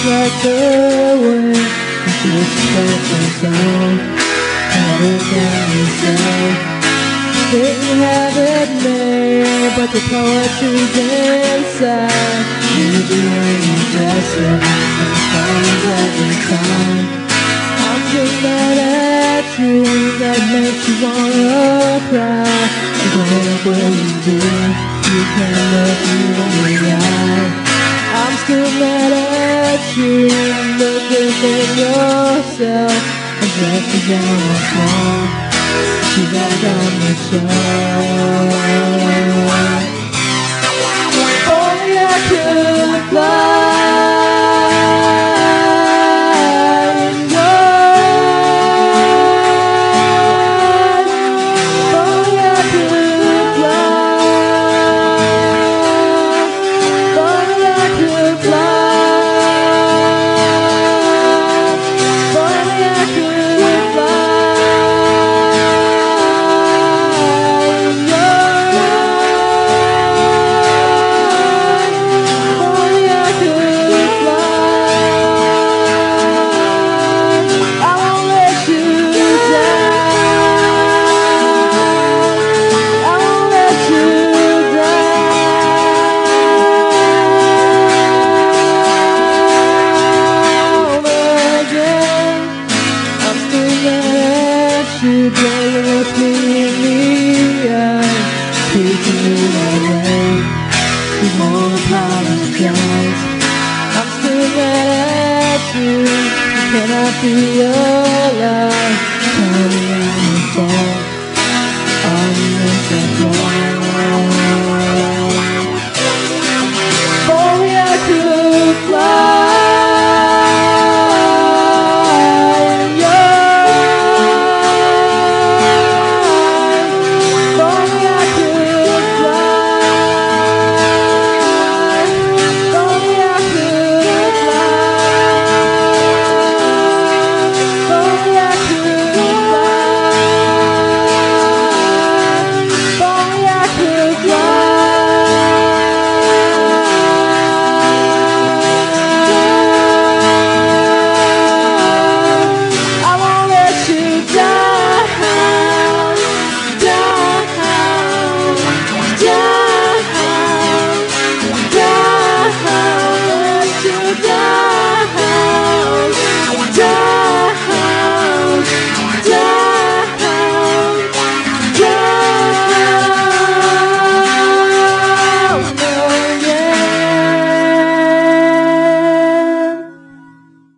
like the way you express yourself, everything you say. Think you have it made, but the poetry's inside. Maybe when you dress it, and falls every time. I'm still mad at you, that makes you wanna cry. Whatever you do, you can't look me in the eye. I'm still mad at you, looking in yourself, and just as I'm wrong, you back on the show. Only I could fly in yours. Only I could fly. Only I could fly. Only I could fly in yours. Only I could fly. I won't let you down. I won't let you down again. I'm still mad at you, girl. You look me in the eye, taking you away. You won't apologize. I'm still mad at you. Can I be alive? Tell me I'm the fault. Are you in the wrong?